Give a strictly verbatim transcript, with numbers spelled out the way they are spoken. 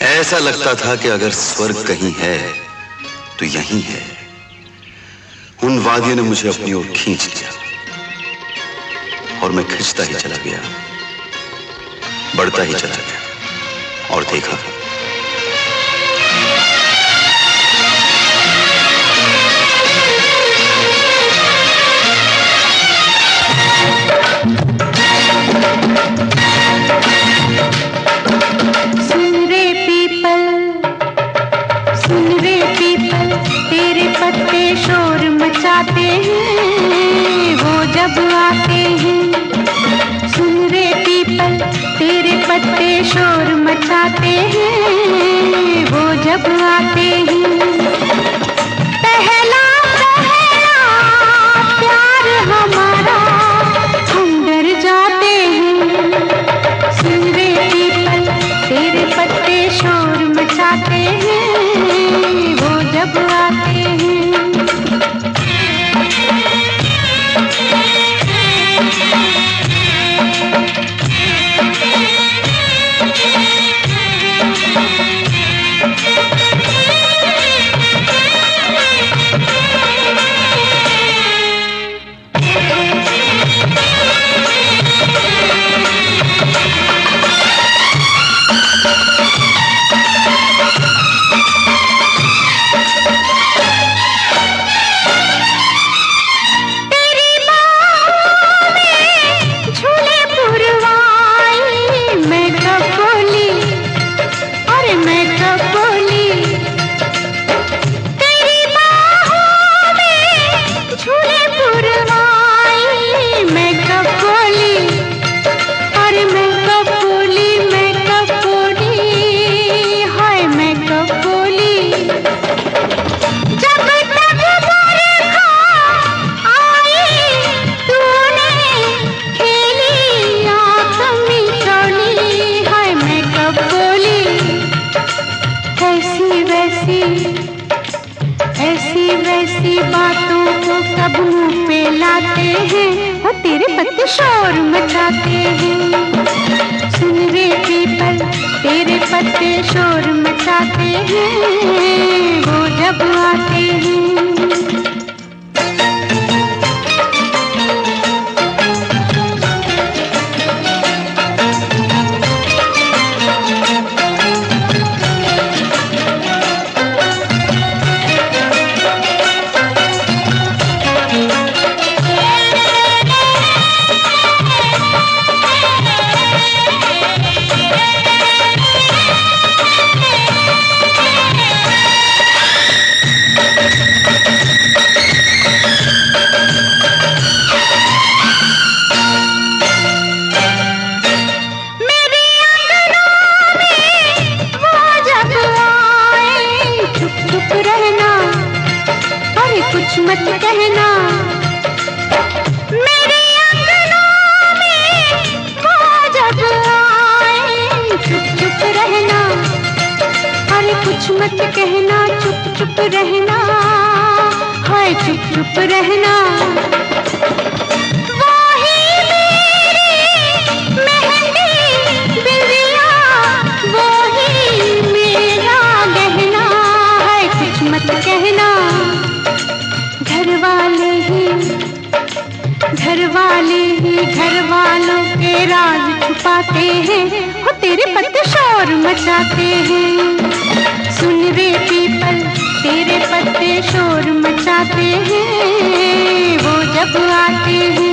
ऐसा लगता था कि अगर स्वर्ग कहीं है तो यहीं है। उन वादियों ने मुझे अपनी ओर खींच लिया और मैं खिंचता ही चला गया, बढ़ता ही चला गया और देखा शोर मचाते हैं वो जब आते हैं। सुन रे पीपल तेरे पत्ते शोर मचाते हैं वो जब आते हैं। पहला पहला प्यार हमारा हम डर जाते हैं। सुन रे पीपल तेरे पत्ते शोर मचाते हैं वो जब आते हैं। ऐसी वैसी बातों को कब मुंह पे लाते हैं वो तेरे पत्ते शोर मचाते हैं। सुन रे पीपल तेरे पत्ते शोर मचाते हैं वो जब आते हैं। कुछ मत कहना मेरे अंगनों में वो जब आए, चुप चुप रहना। अरे कुछ मत कहना, चुप चुप रहना, हाय चुप चुप रहना। घर वाले ही घर वालों के राज छुपाते हैं वो तेरे पत्ते शोर मचाते हैं। सुन रे पीपल तेरे पत्ते शोर मचाते हैं वो जब आते हैं।